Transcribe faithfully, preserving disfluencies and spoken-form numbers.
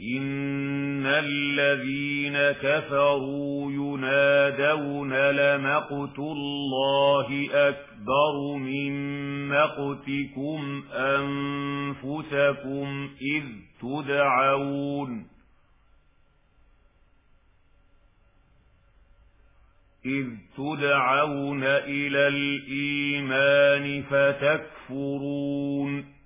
إن الذين كفروا ينادون لمقت الله أكبر من مقتكم أنفسكم إذ تدعون إذ تدعون إلى الإيمان فتكفرون